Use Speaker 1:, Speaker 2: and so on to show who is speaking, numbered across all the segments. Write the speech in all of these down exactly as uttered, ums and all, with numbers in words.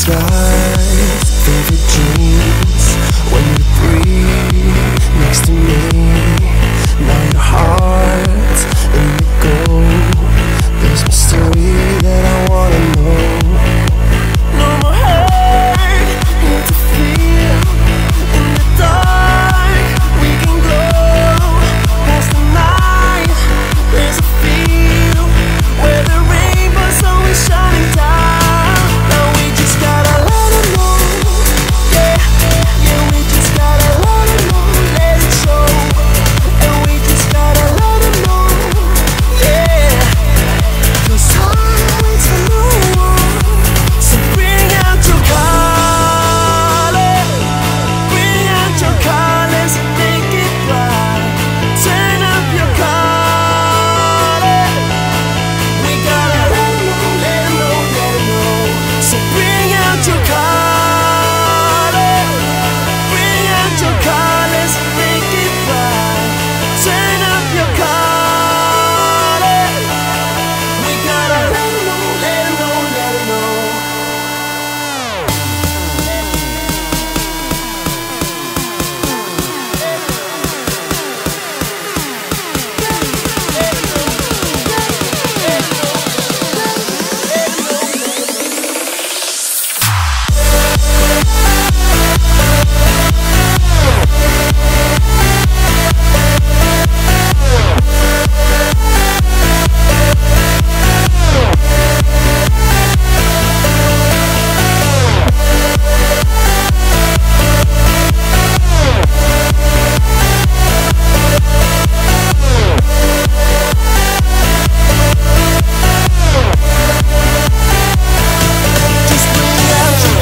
Speaker 1: skies, vivid dreams. When you breathe next to me, now your heart in the go. There's mystery that I wanna know. No more hurt, here to feel. In the dark, we can glow. Past the night, there's a feel where the rainbow's always shining down. Now we just gotta let it know. Yeah, yeah, we just gotta let it know. Let it show. And we just gotta let it know. Yeah, 'cause time waits for no one. So bring out your colors. Bring out your colors and make it bright. Turn up your colors. We gotta let 'em know, let 'em know, let 'em know. So bring out your colors. Bring out your colors and make it bright. Turn up your colors. We gotta let 'em know, let 'em know, let 'em know. Just bring out your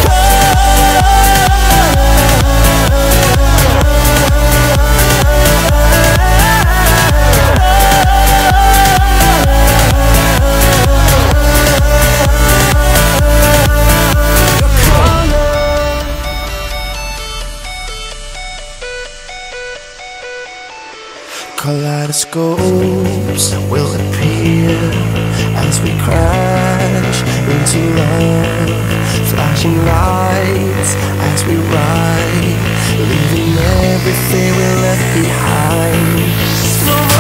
Speaker 1: Kaleidoscopes will appear as we crash into love. Flashing lights as we ride, leaving everything we left behind. No